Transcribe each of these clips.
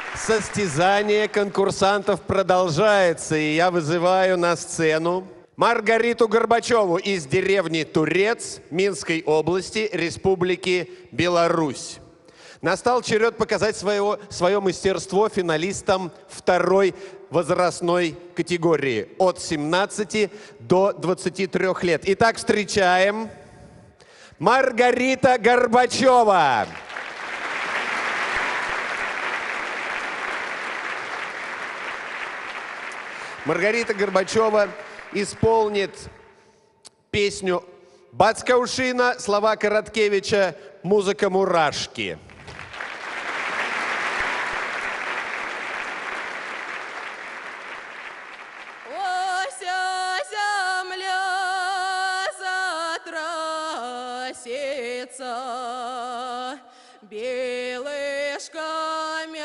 Состязание конкурсантов продолжается, и я вызываю на сцену Маргариту Горбачеву из деревни Турец Минской области, Республики Беларусь. Настал черед показать свое мастерство финалистам второй возрастной категории от 17 до 23 лет. Итак, встречаем Маргарита Горбачева. Маргарита Горбачева исполнит песню «Батьківщина», слова Короткевича, музыка «Мурашки». Белый камень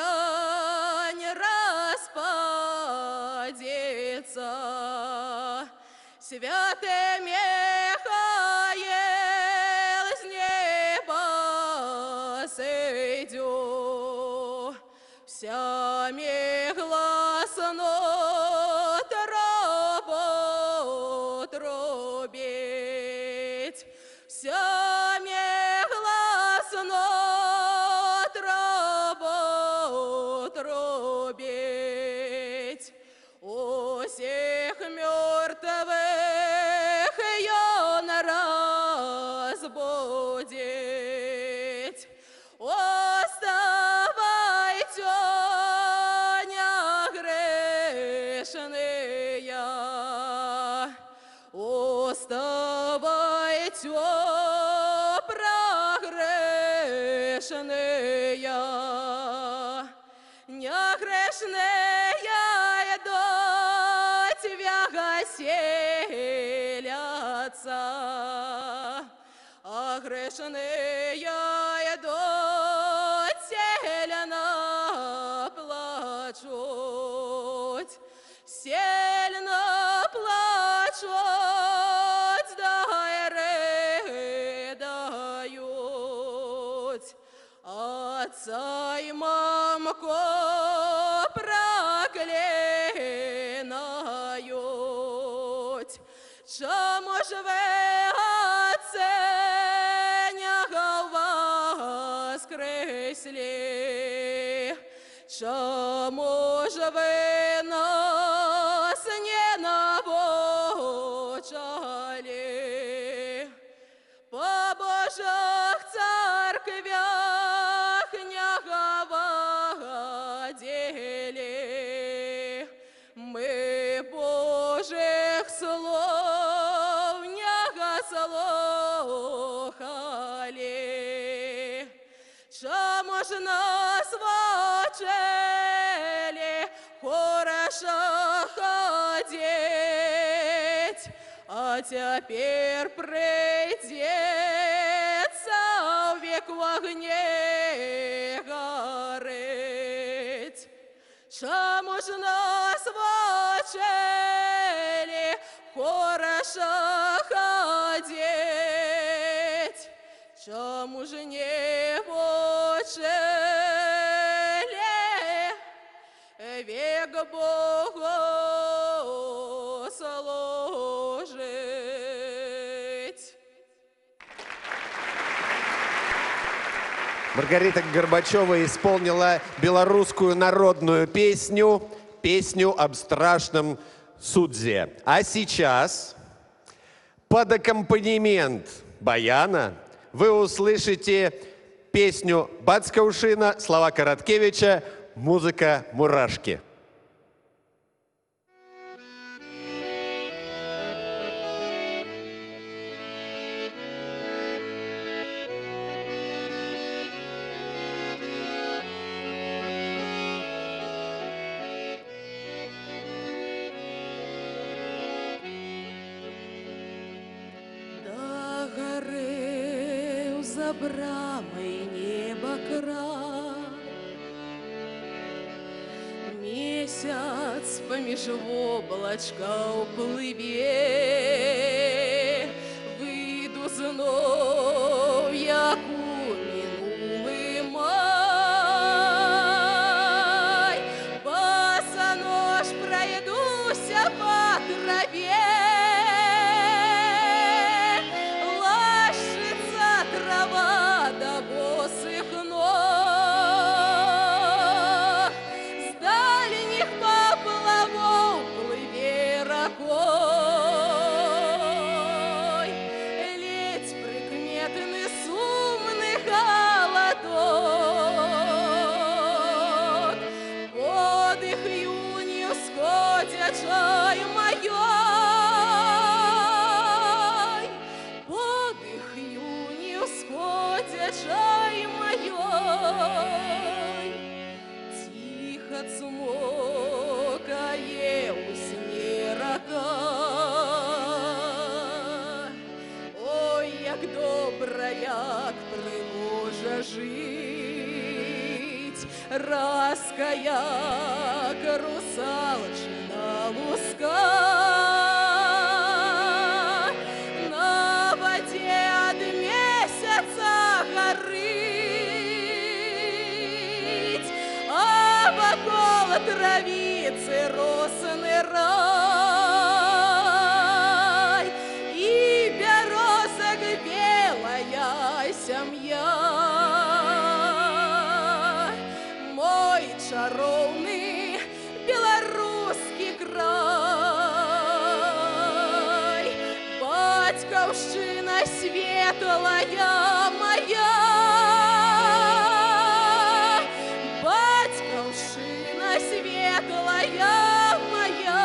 распадется, святый Михаил с неба сойдет, всеми гласно трубить, всеми гласно трубить, у всех мертвых он разбудить. Оставайте, негрешные, оставайте, прогрешные, негрешные до тебя селятся, а грешные до сильно плачут, сильно плачут, да рыдают, отца и мамку проклинают. Чому ж ви, отце, не воскресли? Чому ж ви нас не навчали? По Божьих церквях не говорили, мы Божьих слов не слухали. Чому ж нас учили хорошо ходить, а теперь придется век в огне гореть? Чому ж нас учили хорошо ходить, чому ж не учили век Богу служить? Маргарита Горбачева исполнила белорусскую народную песню об страшном суде. А сейчас под аккомпанемент баяна вы услышите песню «Батьківщина», слова Короткевича, музыка «Мурашки». За брамой неба край, месяц поміж облачка впливе, вийду знов, як у минулий май. цмокає у сні рака. Ой, як добре, як приможе жить, раска, як русалчина луска. На воде од месяца горить, а вокол травицы росный рай, и березок белая семья. Мой чаровный белорусский край, батьковщина светлая моя, батьковщина светлая моя.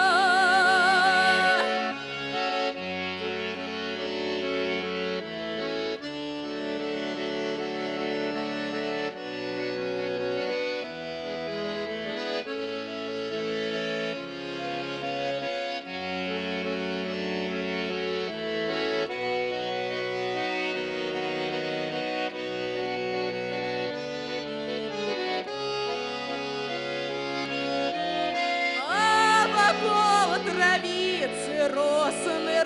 Вокол травицы росный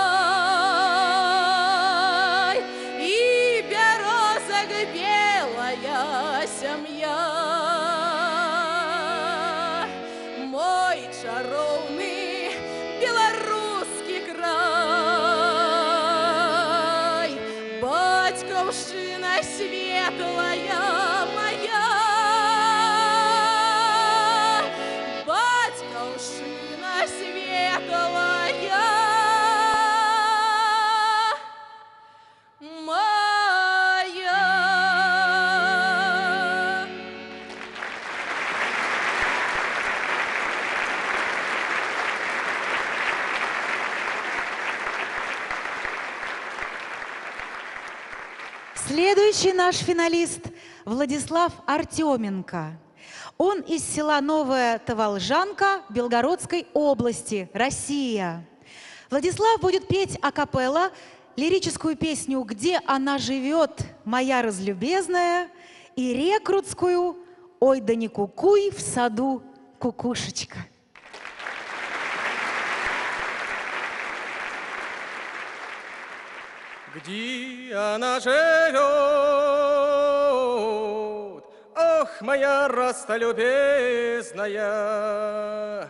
рай, и березок белая семья. Мой чаровный белорусский край, батьковщина светлая моя, батьковщина светлая моя. Следующий наш финалист Владислав Артеменко. Он из села Новая Таволжанка Белгородской области, Россия. Владислав будет петь акапелла лирическую песню «Где она живет, моя разлюбезная» и рекрутскую «Ой да не кукуй в саду кукушечка». Где она живет, ох, моя растолюбезная,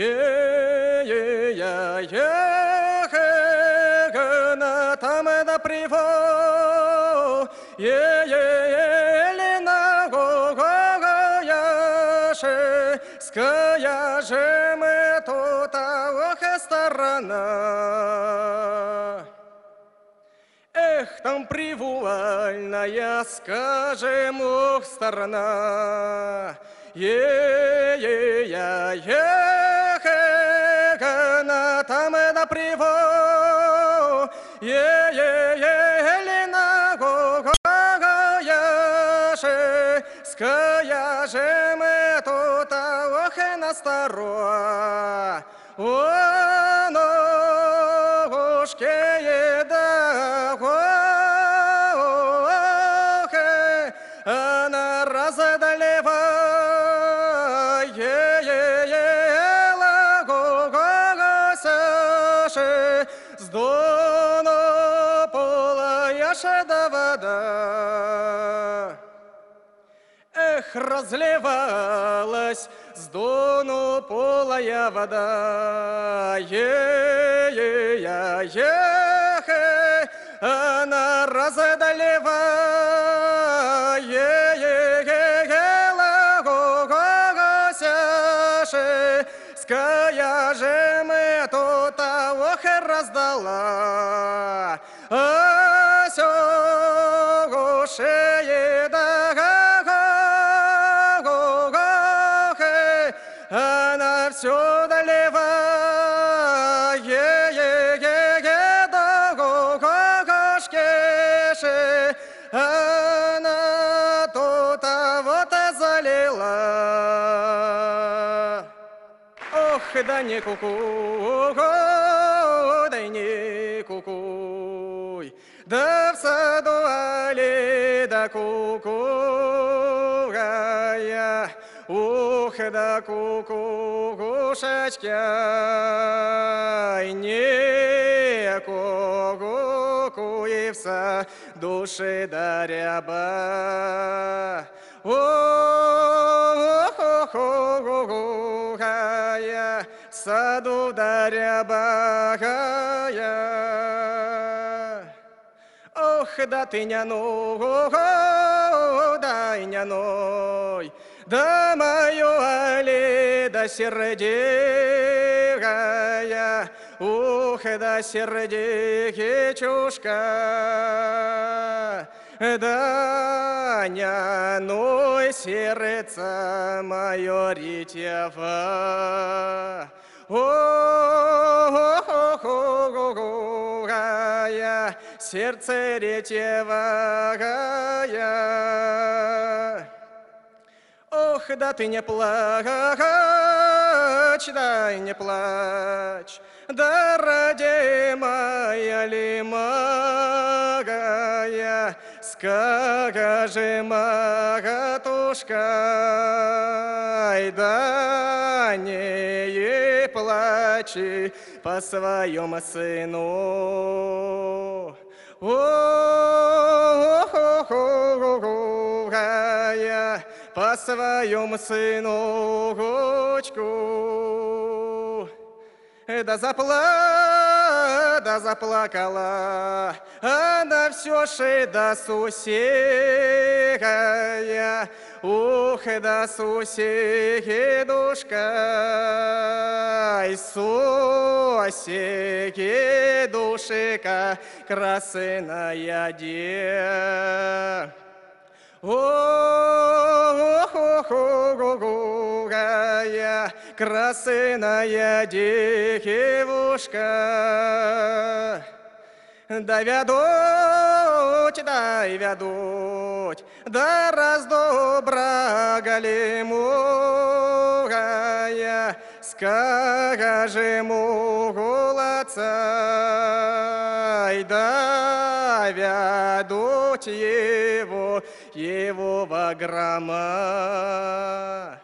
на там да приво, лина гогояше, ская же мы тут, ох, сторона. Эх, там привуальная, скажем, ох, сторона. На там да приво, лина гогояше, ская же мы тут, ох, и на старо. О, ногушки еда, она разодолева, гогосяше, с дона пола яша да вода. Эх, разливалась с дону полая вода, она разодолева, гогосяше, ская же мы тут, ох, и раздала, а сёгушее да она все долева, да гогошкеше, она тут вот и залила. да не кукуй, да не кукуй, да в саду али да кукугая, ух, да кукушечки, не кукуевса, души да ряба. О-хо-хо-хо-хо-хая, саду да рябагая. Ох, да ты няну, да и няной, да мою али, да сердегая, ух, да сердечушка, да няной сердце мое ритьево. О-хо-хо-хо-хо-хая, сердце ретевая. Ох, да ты не плачь, да и не плачь, да ради моя лимагая, скажи, магатушка, да не плачь по своему сыну. О-хо-хо-хо-хая, по своему сыночку. Да заплакала она все же да сусекая, ух, да сусекидушка, и сусекидушка, красная де. О-хо-хо-хо-хо-хая, красная девушка. Да вядуть, да раздобрага лимугая, скажи мугулаца, да вядуть его во грома.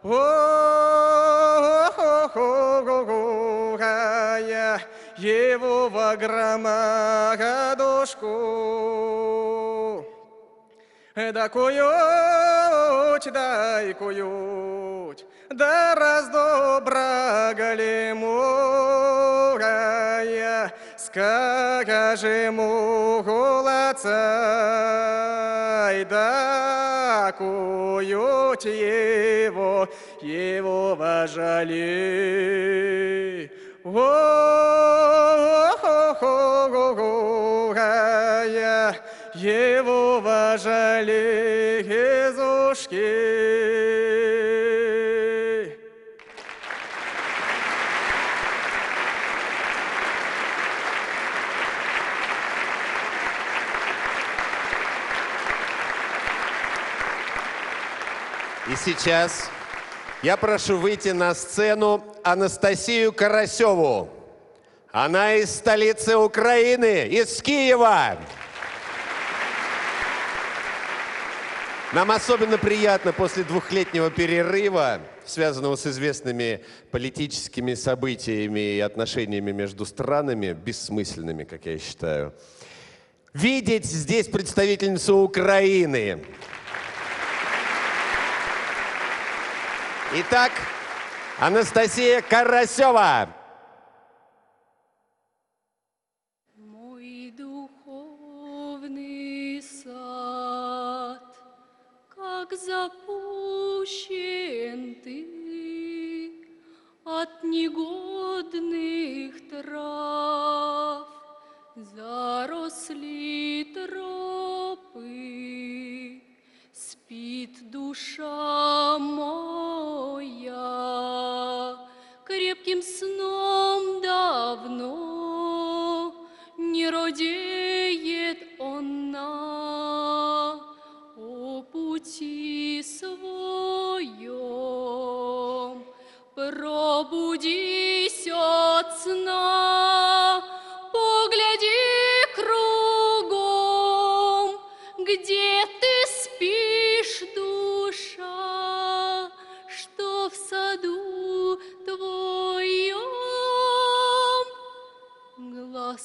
О-хо-хо-хо-хая, его во грома гадушку. Да кують, да раздобрага лимугая, скажи мугулаца, да кують его вожали. О-хо-хо-хо-хая, его вожали Хизушки. И сейчас я прошу выйти на сцену Анастасию Карасеву. Она из столицы Украины, из Киева. Нам особенно приятно после двухлетнего перерыва, связанного с известными политическими событиями и отношениями между странами, бессмысленными, как я считаю, видеть здесь представительницу Украины. Итак, Анастасия Карасева. Мой духовный сад, как запущен ты от негодных трав, заросли тропы, спит душа моя, крепким сном давно не родеет она о пути своем. Пробуди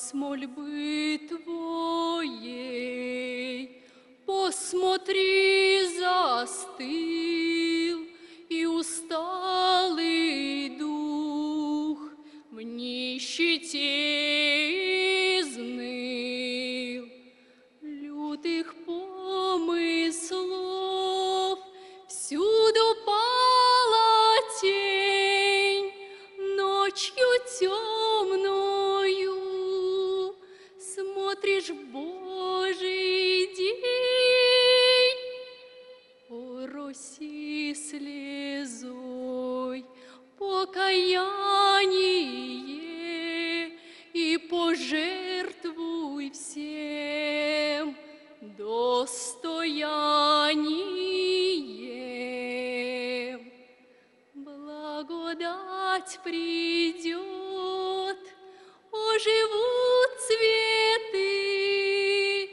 с мольбы твоей посмотри, застыл и усталый дух в нищете изныл, лютых помыслов всюду пала тень, ночью темною смотришь в Божий день, ороси слезой покаяние и пожертвуй всем достоянием. Благодать придет, оживут цветы,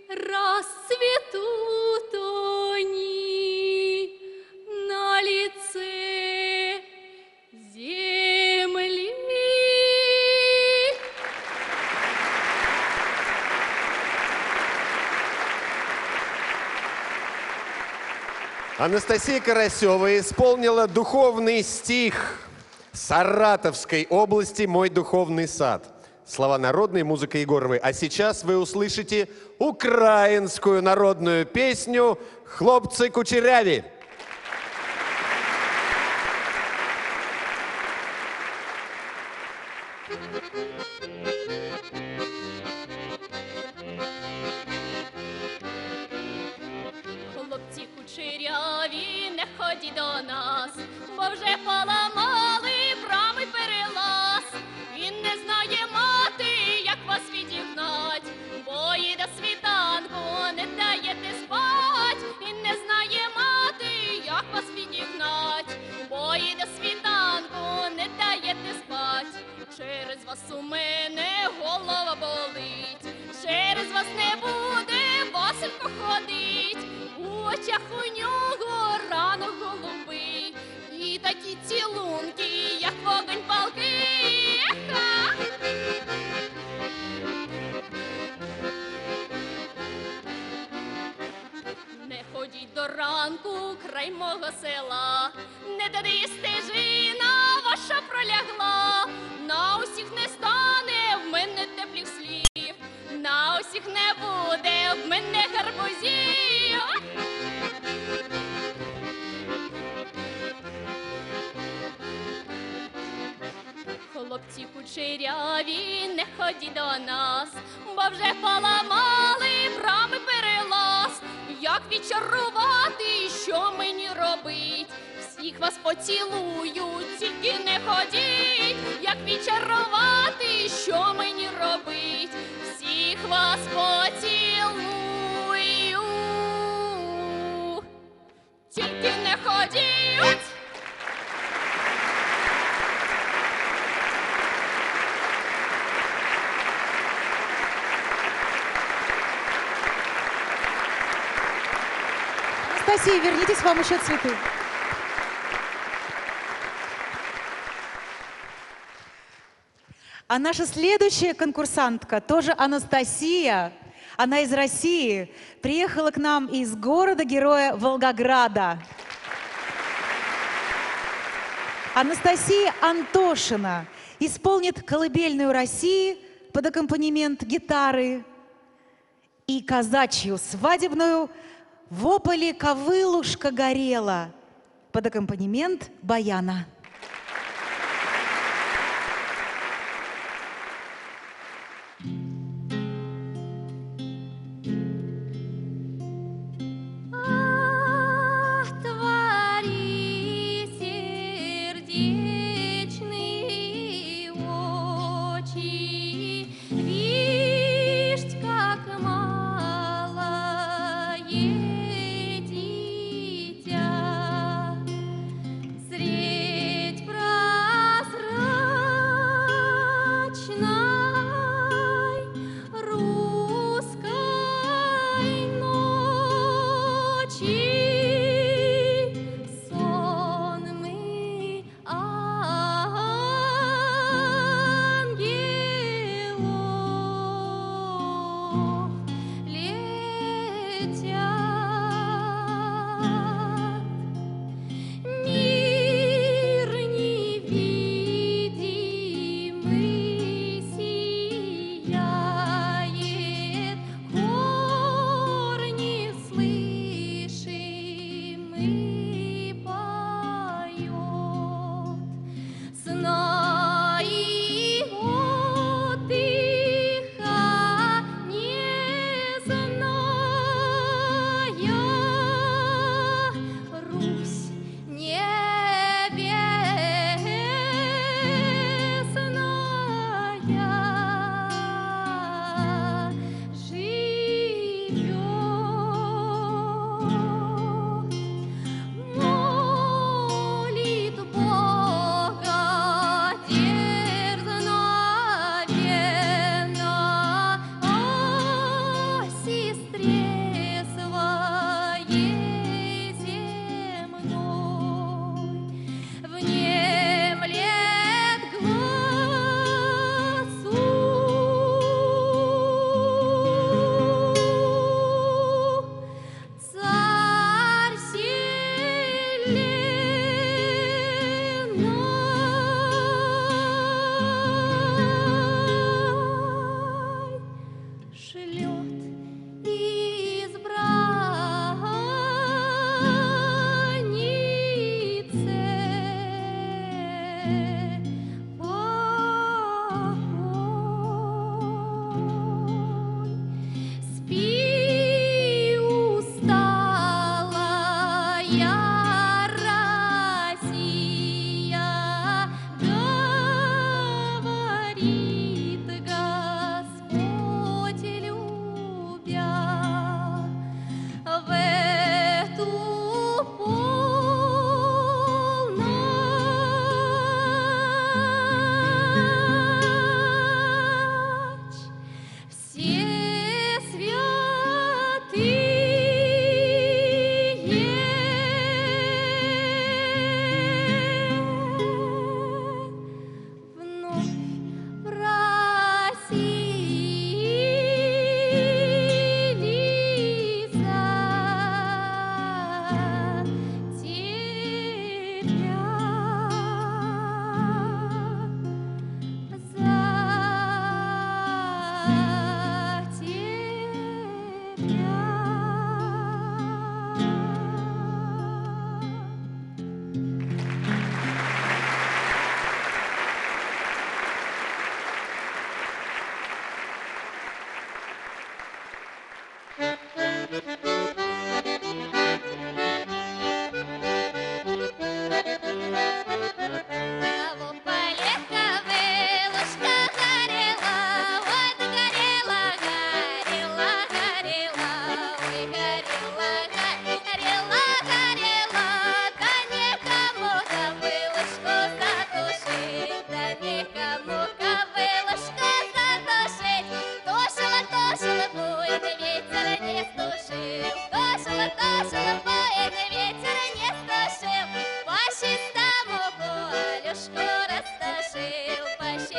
расцветут они на лице земли. Анастасия Карасева исполнила духовный стих Саратовской области «Мой духовный сад». Слова народные, музыка Егоровой. А сейчас вы услышите украинскую народную песню «Хлопцы кучеряві». Хлопці кучеряві, не ходіть до нас, бо вже поламали брами перелаз. Він не знає мати, як вас відігнать, бо і до світанку не даєте спать. Він не знає мати, як вас відігнать, бо і до світанку не даєте спать. Через вас у мене голова болить, через вас не буде Василько ходить. У очах у нього ранок голубий, і такі цілунки, як вогонь палкий. Еха! Не ходіть до ранку край мого села, не туди стежина ваша пролягла. На усіх не стане в мене теплих слів, на усіх не буде в мене гарбузів. Хлопці кучеряві, не ходіть до нас, бо вже поламали брами перелаз. Як відчарувати, що мені робить? Всіх вас поцілую, тільки не ходіть. Як відчарувати, що мені робить? Всіх вас поцілую, тільки не ходіть. Анастасия, вернитесь, вам еще цветы. А наша следующая конкурсантка, тоже Анастасия, она из России, приехала к нам из города-героя Волгограда. Анастасия Антошина исполнит колыбельную России под аккомпанемент гитары и казачью свадебную «В ополе ковылушка горела» под аккомпанемент баяна. Твори сердечные очи, вишь, как малое дитя, зря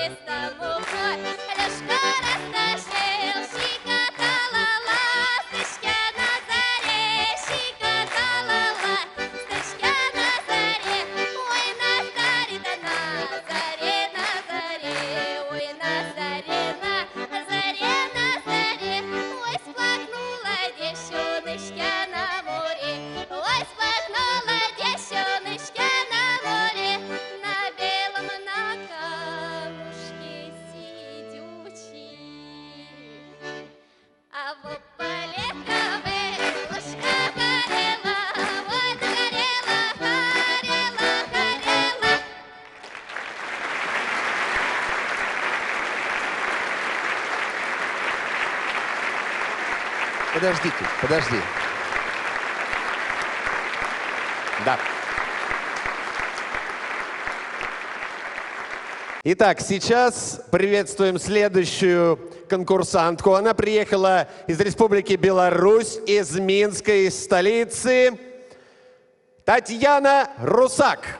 чистому полі. Ляшко розташив, щекотала ласточка на заре, щекотала ласточка на заре. Ой, на заре, да на заре, ой, на заре, на заре. Ой, сплакнула девчоночка на море, ой, сплакнула девчоночка на море, на белом на камушке сидючи. А вот полетовая ложка горела, ой, горела, горела, горела. Подождите, подожди. Да. Итак, сейчас приветствуем следующую конкурсантку. Она приехала из Республики Беларусь, из Минской столицы. Татьяна Русак.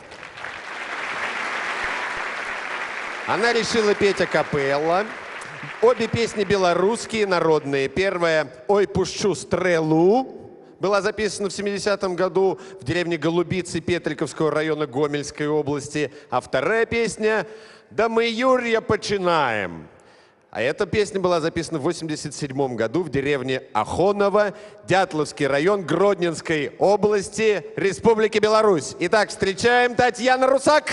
Она решила петь акапелла. Обе песни белорусские, народные. Первая «Ой, пущу стрелу» была записана в 70-м году в деревне Голубицы Петриковского района Гомельской области. А вторая песня «Да мы, Юрья, починаем». А эта песня была записана в 87-м году в деревне Ахоново, Дятловский район Гродненской области, Республики Беларусь. Итак, встречаем Татьяна Русак.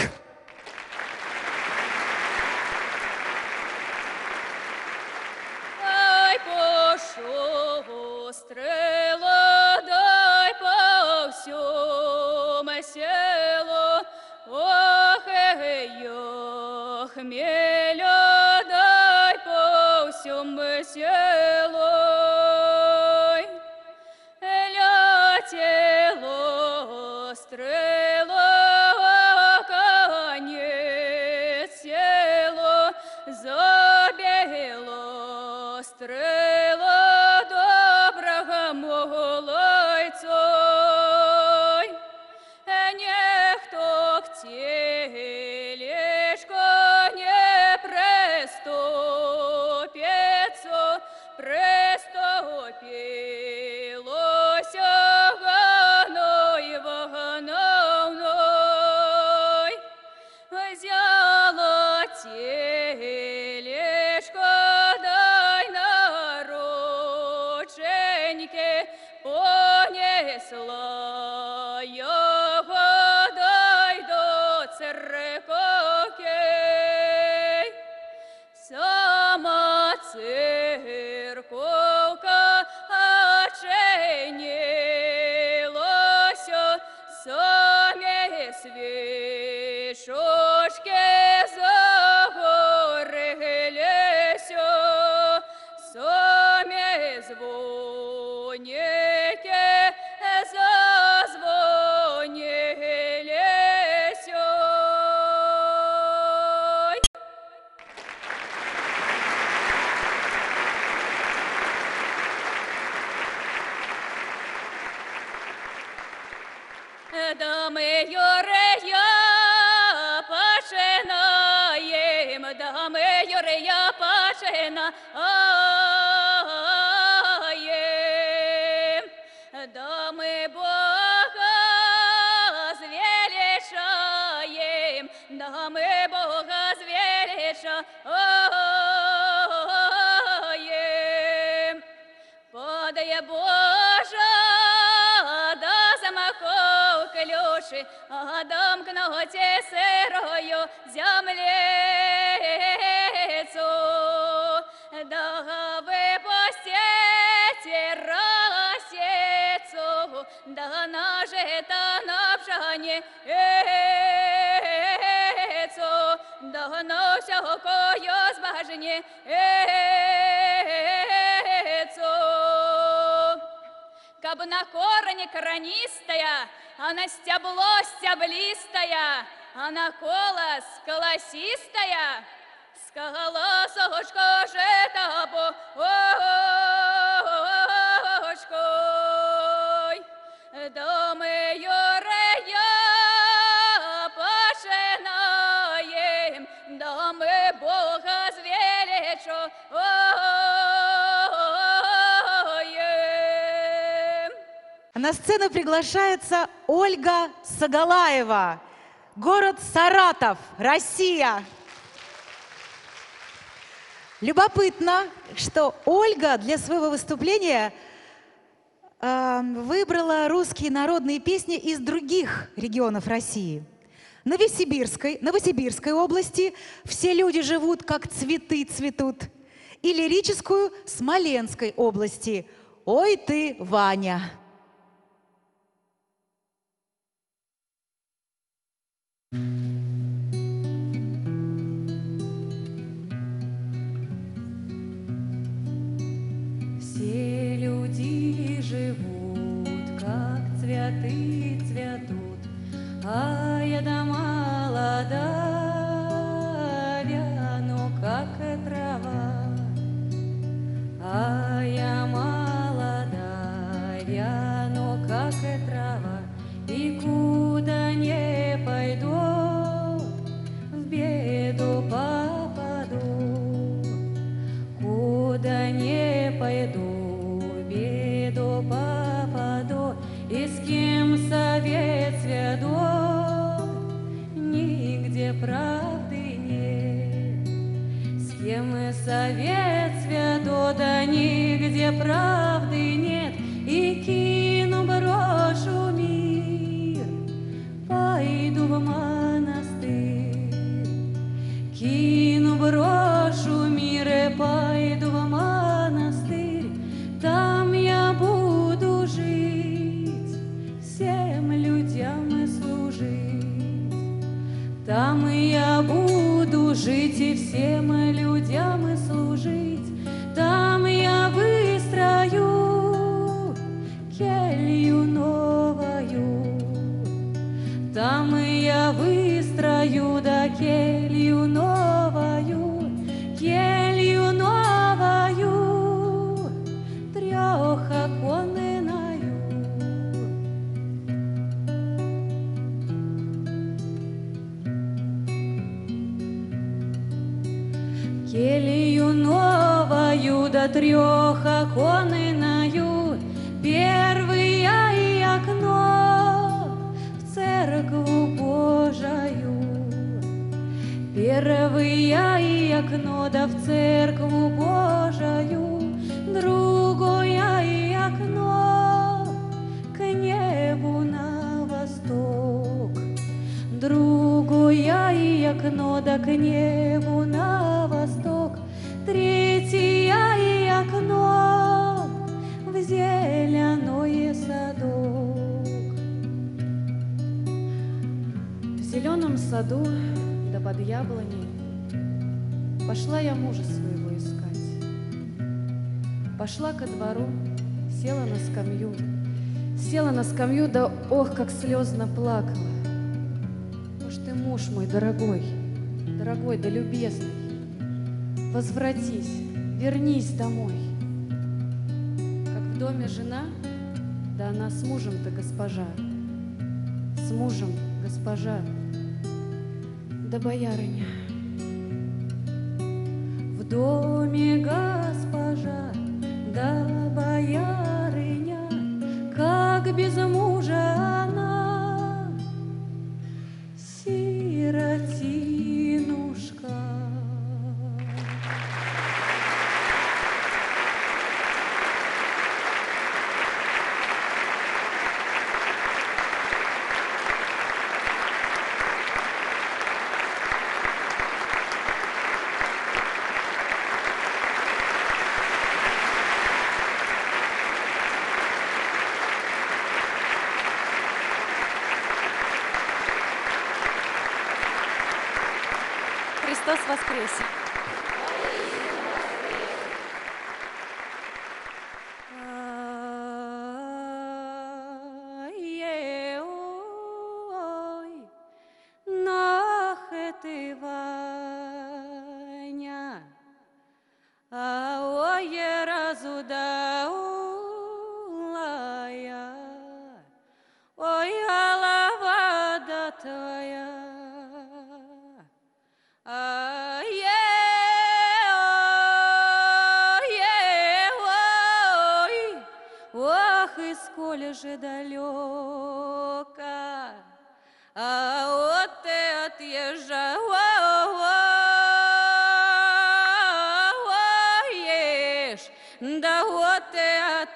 Дай пошу стрела, дай по всем селу, ох, хмеля, дай по всем селу. Летело стрела, конец село, забело стрела доброго молодцой. Ніхто к тележко не преступится, преступилося ганой вагановной. Взяла тележко, дай нароченьке, понесла его, дай до церковки. Сама церковка очинилася, сами свечочки загорелися, сами звоники зазвонилися. Да ми, Юрия, починаєм, да ми, Юрия, починаєм, да ми Бога звеличаєм, да ми Бога звеличаєм. Подає Божа, да замахав ключі, а домкнуті сирою землицю. Да випустите расицу, да нажита на пшані ицу, да на всякою збажені ицу. Каб на корне коронистая, а на стебло стеблистая, а на колос колосистая, с колосочка жита бочкой. Да мы, Юрия, починаем, да мы На сцену приглашается Ольга Сагалаева, город Саратов, Россия. Любопытно, что Ольга для своего выступления выбрала русские народные песни из других регионов России. Новосибирской области «Все люди живут, как цветы цветут» и лирическую Смоленской области «Ой ты, Ваня». Все люди живут, как цветы цветут, а я да молода, вяну, как и трава. А я молода, вяну, как и трава, и куда не пойду, в беду попаду. Куда не пойду, в беду попаду, и с кем совет сведу, нигде правды нет. С кем и совет сведу, да нигде правды нет, и кину брошу мир, пойду в монастырь. Кину брошу мир и пойду в монастырь, там я буду жить, всем людям и служить. Там я буду жить и всем людям и служить. Там я выстрою келью новую. Там я выстрою да келью новую, келью новую, трехоконную. Келью новую да трехоконную, первое и окно в церкву Божию. Первое и окно да в церкву Божию, другое и окно к небу на восток. Другое и окно да к небу на восток. Третье и окно в зеленой садок. В зеленом саду да под яблоней пошла я мужа своего искать. Пошла ко двору, села на скамью. Села на скамью, да ох, как слезно плакала. Уж ты, муж мой дорогой, дорогой да любезный, возвратись, вернись домой. Как в доме жена, да она с мужем-то госпожа, с мужем госпожа, да боярыня. В доме госпожа, да боярыня, как без мужа она, сиротинушка. Христос воскресе! Ты, Ваня, ой, разудалая, ой, голова да твоя, сколь же далеко, а вот ты отъезжаешь, да вот ты от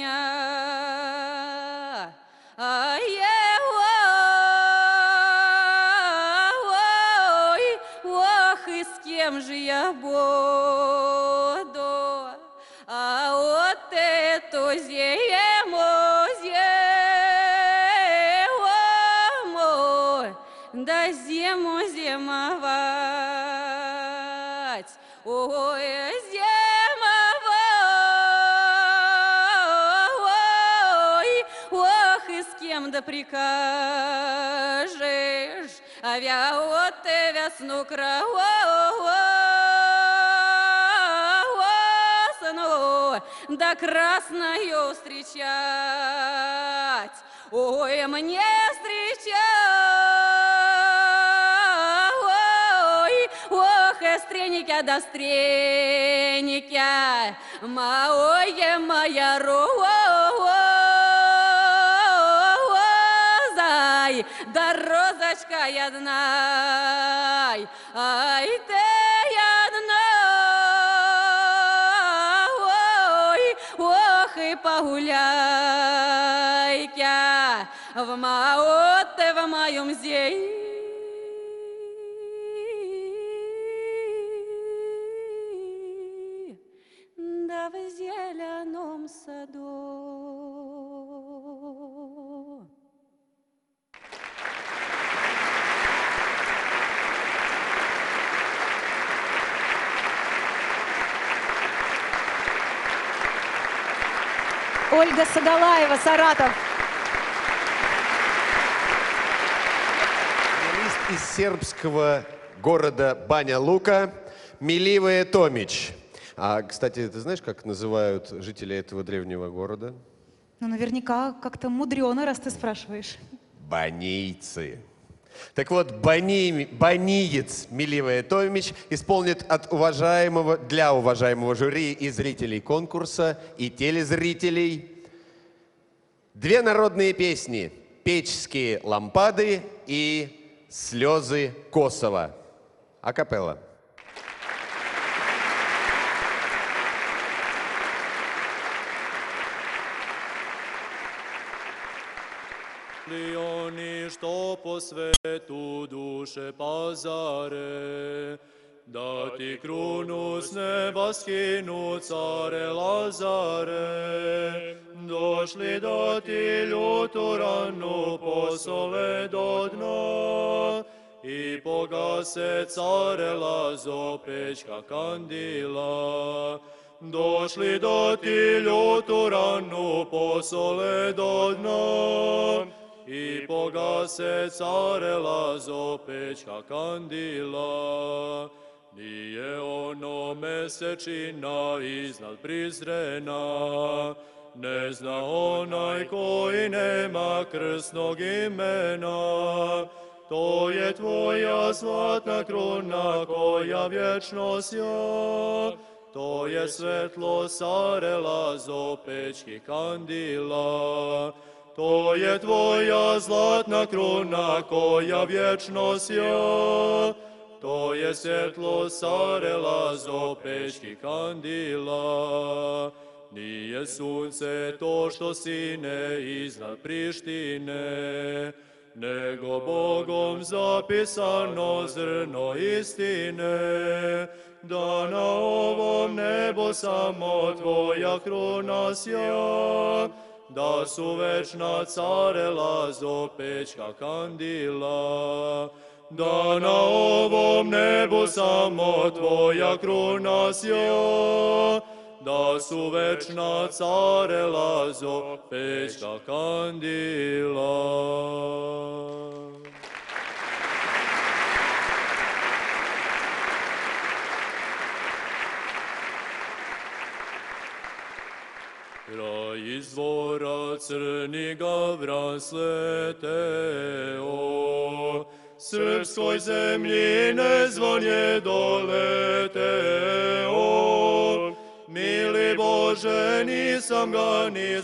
меня. Ох, и с кем же я буду? А вот эту зиму, да зиму зимовать. Ой, зимовать, ох, и с кем да прикажешь, а вот ты весну красную, да красною встречать. Ой, мне встречать, ох, стреники да стреники, моя роза, да розочка одна, ай ты одна, ох, и погуляй-ка в моем да в зеленом саду. Ольга Сагалаева, Саратов. Финалист из сербского города Баня-Лука Миливая Томич. А, кстати, ты знаешь, как называют жители этого древнего города? Ну, наверняка как-то мудрено, раз ты спрашиваешь. Банийцы. Так вот, баниец Миливая Томич исполнит для уважаемого жюри и зрителей конкурса, и телезрителей две народные песни «Печские лампады» и «Слезы Косово». Акапелла. Li oni što po svetu duše pazare, da ti krunu s neba skinu, care Lazare. Došli da ti ljutu ranu posole do dna i pogase, care Lazo, pećka kandila. Došli da ti ljutu ranu posole do dna i pogase, care Lazo, pećka kandila. Nije ono mesečina iznad Prizrena, ne zna onaj koji nema krsnog imena. To je tvoja zlatna kruna koja vječno sja, to je svetlo care Lazo, pećki kandila. To je tvoja zlatna kruna koja vječno sja, to je svjetlo care Lazo, pećki kandila. Nije sunce to što sine iznad Prištine, nego Bogom zapisano zrno istine, da na ovom nebu samo tvoja kruna sja, da su večna care Lazo, pećka kandila. Da na ovom nebu samo tvoja kruna sja, da su večna care Lazo, pećka kandila. Kraj izvora crni gavran sleteo, srpskoj zemlji ne zvon je doleteo. Mili Bože, nisam ga ni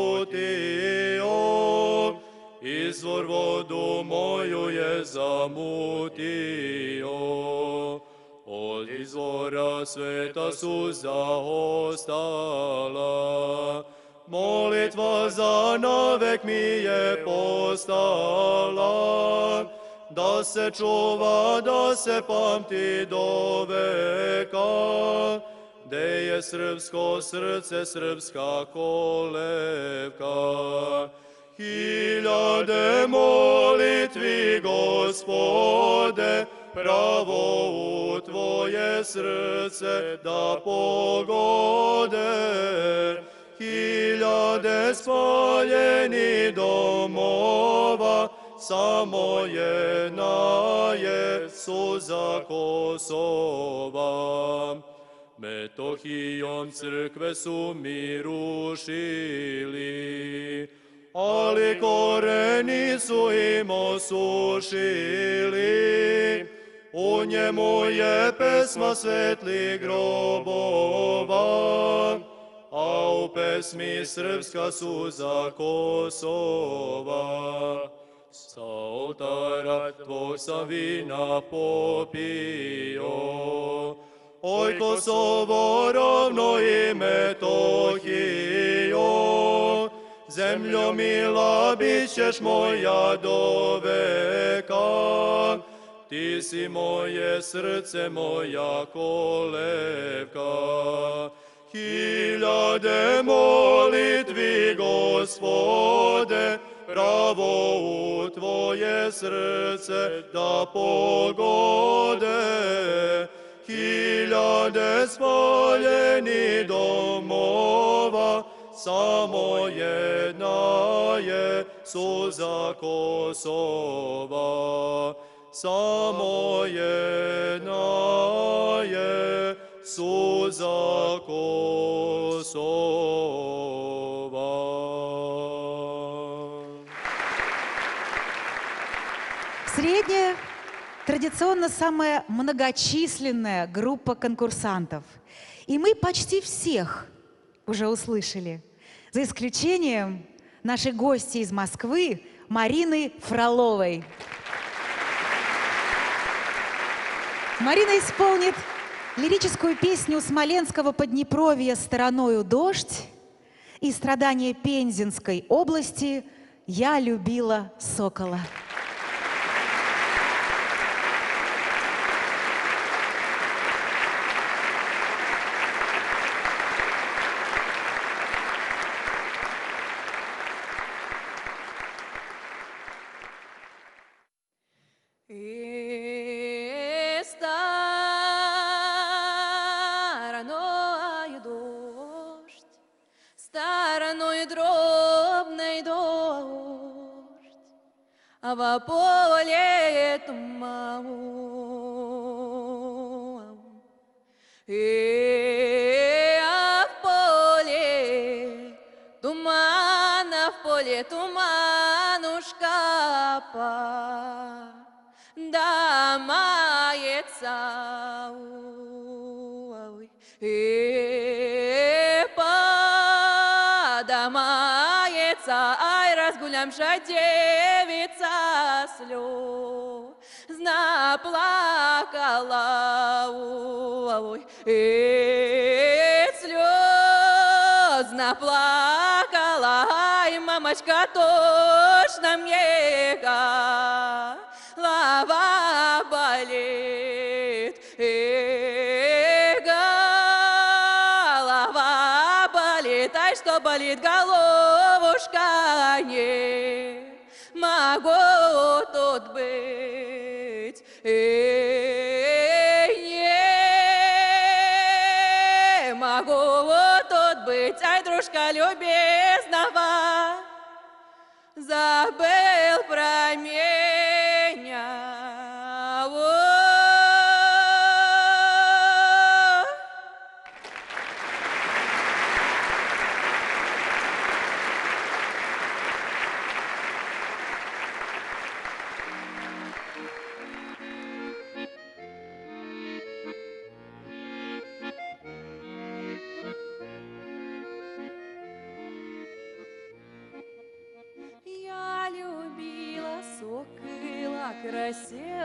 slutio, izvor vodu moju je zamutio. Od izvora sveta suza ostala, molitva za navek mi je postala, da se čuva, da se pamti do veka, gde je srpsko srce, srpska kolevka. Hiljade molitvi, Gospode, pravo u Tvoje srce da pogode. Hiljade spaljeni domova, samo jedna je suza Kosova. Metohijom crkve su mi rušili, ali koreni su im osušili. U njemu je pesma svetlih grobova, a u pesmi srpska suza Kosova. Sa oltara tvog sam vina popio, oj Kosovo ravno i Metohijo, zemljo mila bit ćeš moja do veka, ti si moje srce, moja kolevka. Hiljade molitvi, Gospode, pravo u Tvoje srce da pogode. Hiljade spaljeni domova, samo jedna je suza Kosova. Samo jedna je suza Kosova. Средняя, традиционно самая многочисленная группа конкурсантов. И мы почти всех уже услышали, за исключением нашей гости из Москвы Марины Фроловой. Марина исполнит лирическую песню смоленского Поднепровья «Стороною дождь» и страдания Пензенской области «Я любила сокола». Стороною дождь, стороною дробный дождь, а во поле туман. А в поле туман, а в поле туманушка да мается, подымается, ай, разгулямша девица слезно плакала, слезно плакала, ай, мамочка, точно мне голова болит, голова болит, ай, что болит, головушка, не могу тут быть, не могу тут быть, ай, дружка любезного, забыл про меня.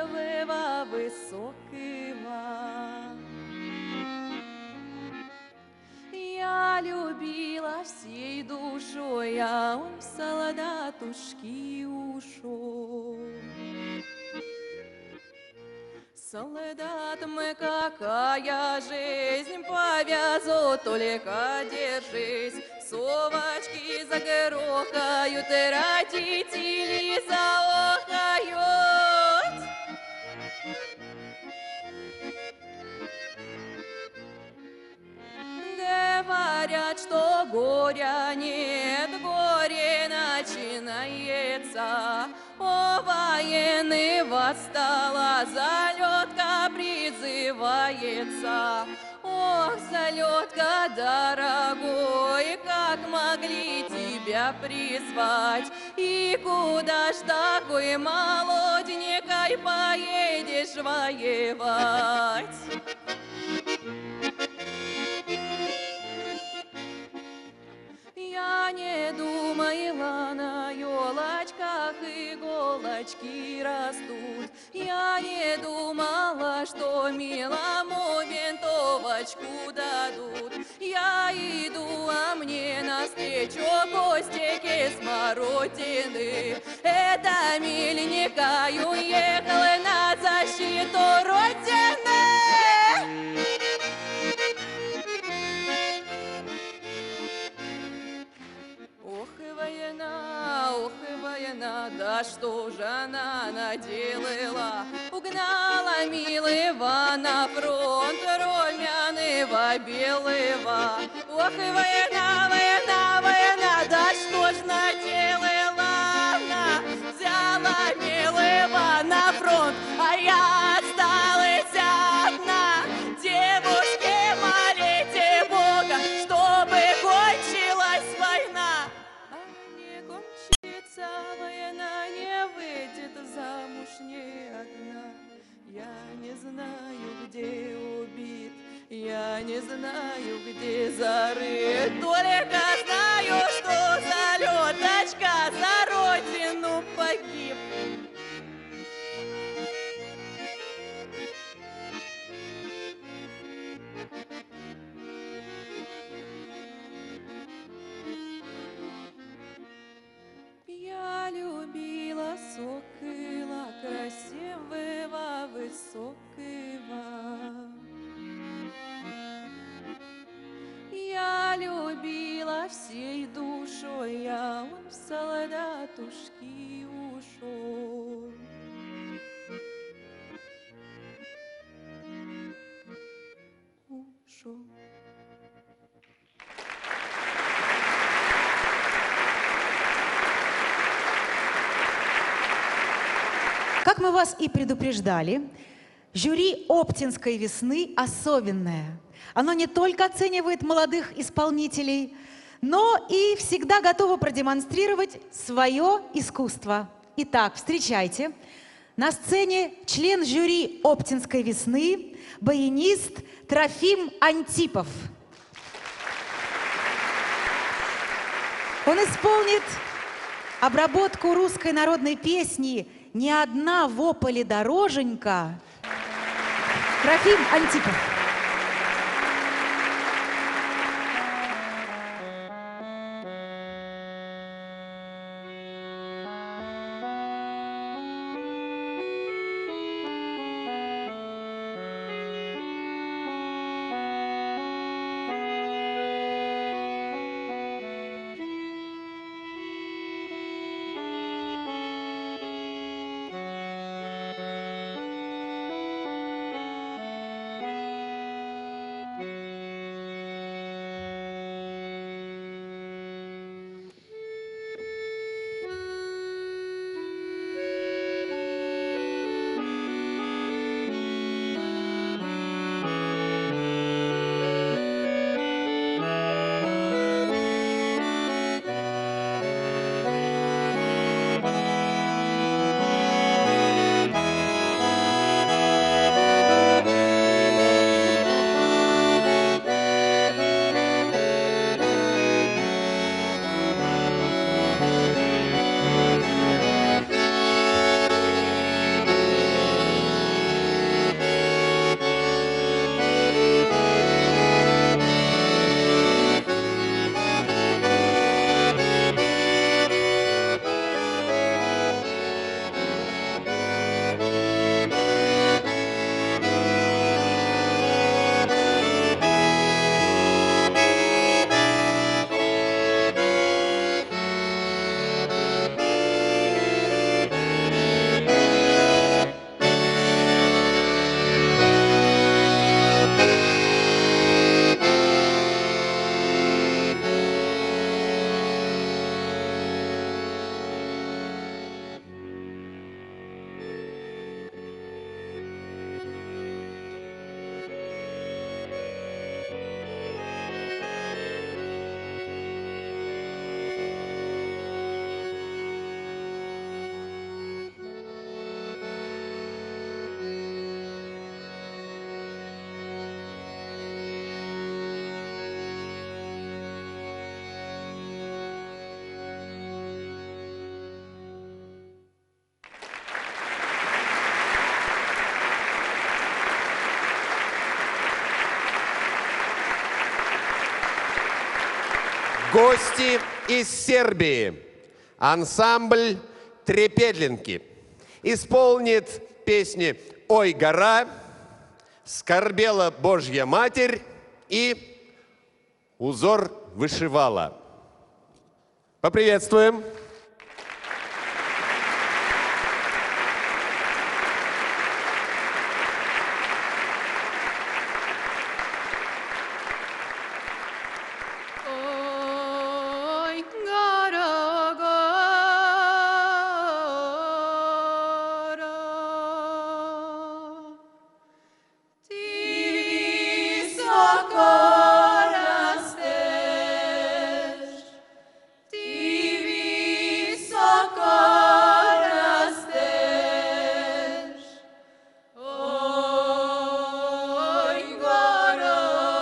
красивого, высокого. Я любила всей душой, а он в солдатушки ушел. Солдат мы, какая жизнь, повязу, только держись. Совочки загрохают, и родители заохают. Говорят, что горя нет, горе начинается. О, военный восстала, залетка призывается. Ох, залетка, дорогой, как могли тебя призвать? И куда ж такой молоденькой поедешь воевать? Я не думала, на елочках иголочки растут. Я не думала, что милому винтовочку дадут. Я иду, а мне навстречу кустики смородины. Это миленька уехала на защиту Родины. Ох и война, да что же она наделала? Угнала милого на фронт, румяного белого. Ох и война, война, война, да что ж наделала она? Взяла милого на фронт, а я осталась одна. Девушки, молите Бога, чтобы кончилась война. А не кончится война, не выйдет замуж ни одна. Я не знаю, где убит, я не знаю, где зарыт. Только знаю, что залеточка за родину погиб. Я любила сокола, красивого, высокого. Я любила всей душой, а он в солдатушки ушел. Ушел. Как мы вас и предупреждали, жюри Оптинской весны особенное. Оно не только оценивает молодых исполнителей, но и всегда готово продемонстрировать свое искусство. Итак, встречайте. На сцене член жюри Оптинской весны, баянист Трофим Антипов. Он исполнит обработку русской народной песни «Ни одна во поле дороженька». Трофим Антипов. Гости из Сербии. Ансамбль «Трепетлинки» исполнит песни «Ой, гора», «Скорбела Божья Матерь» и «Узор вышивала». Поприветствуем. Ой, гора, гора, ты высоко растешь, ты высоко растешь. Ой, гора,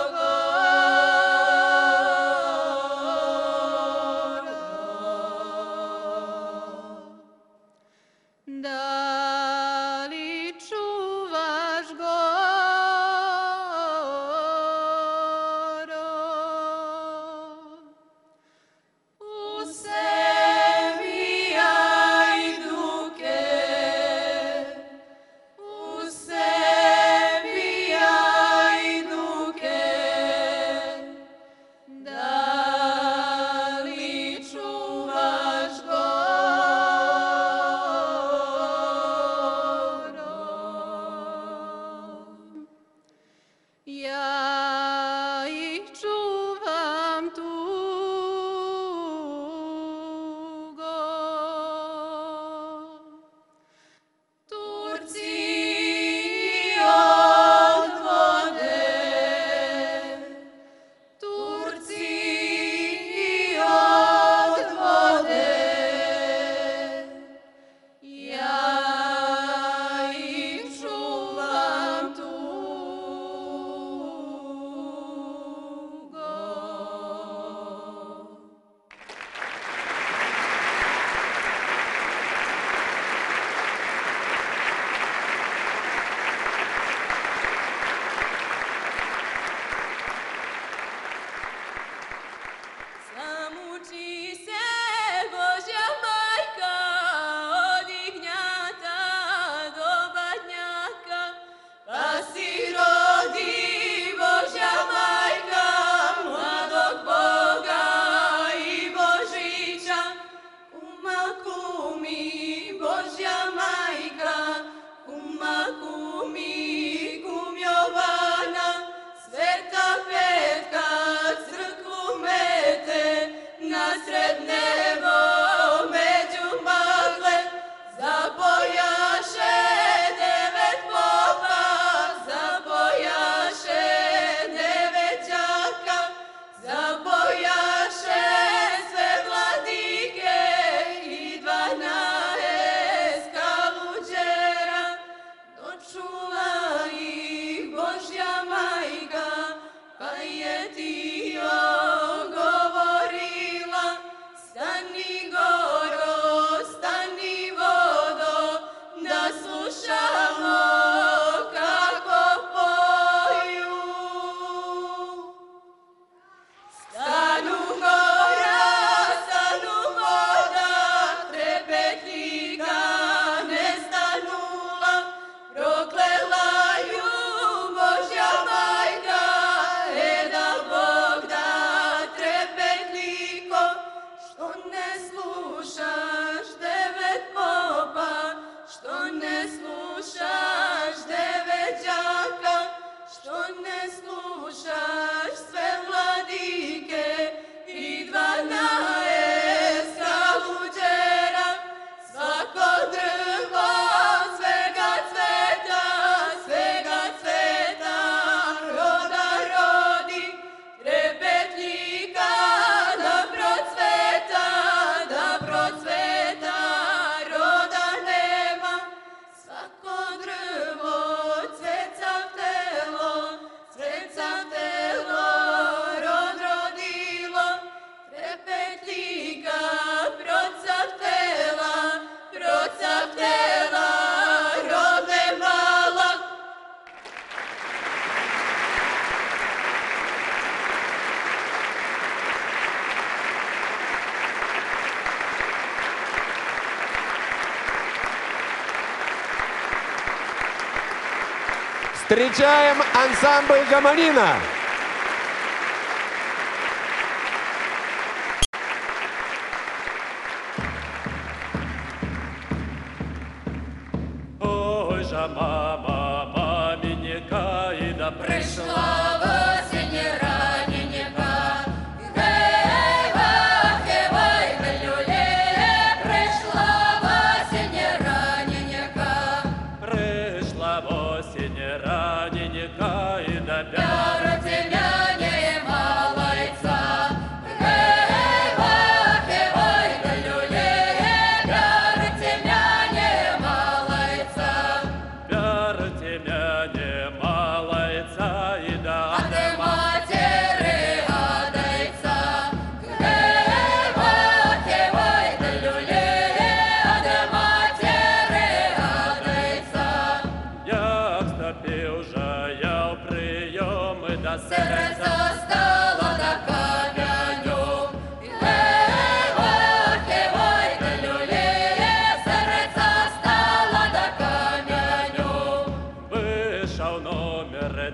да ли чуваш, гора, Встречаем ансамбль «Гаманина». Ой же мама, маменька, и да пришла осінь раненька, гей, вахивай, люле, прийшла осінь раненька. Пришла осень раненька, и да Пяро тебя не малайца, гей, вахивай, люле, пяро тебя не малайца. пяр тебя не малайца, и да А ты матери адайца, гей, вахивай, люле, а ты матери адайца. я вступил же я в прием, и до Серце стало до каменю, гей, вахивай, люле, серце стало до каменю. вышел номер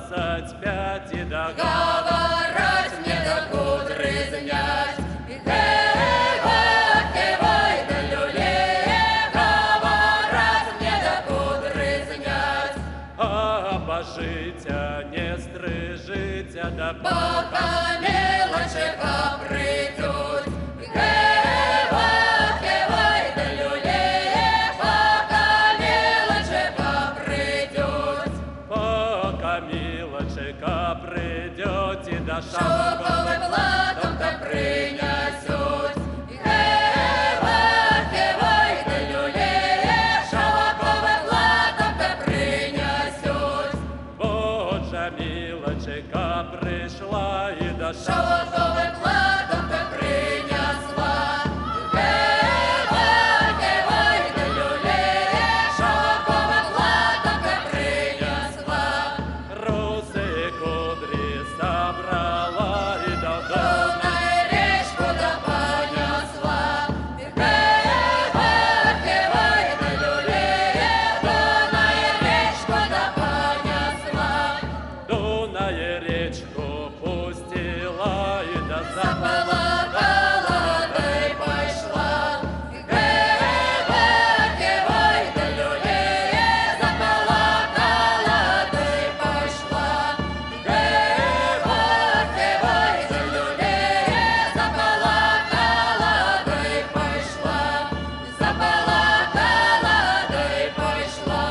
25, и да Говорать мне до кудры знять, гей, вахивай, люле, говорать мне до кудры знять. а пожитя не стрижитя, да Пока мелочка придет, гей, вахивай, люле, пока мелочка придет. пока милочка придете, да Шелковый платок принесет, гей, вахивай, люле, шелковый платок принесет. вот же милочка пришла, и да Шелковый платок принесла, гей, вахивай, люле, шелковый платок принесла. росы кудри собрала, и да Дунай речку да понесла, гей, вахивай, люле, Дунай речку да понесла. Дунай речку пустила, и да Заполакала, да и пошла, гей, вахивай, люле, заполакала, да и пошла, гей, вахивай, люле, заполакала, да и пошла, заполакала, да и пошла.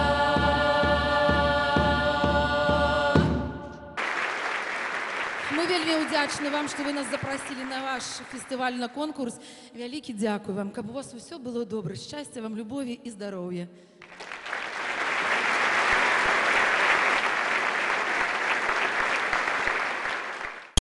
Мы вельмі удячны вам, што вы нас запросили на ваш фестываль, на конкурс. Вялікі дзякуй вам, каб у вас усё было добра, шчасця вам, любові і здароўя.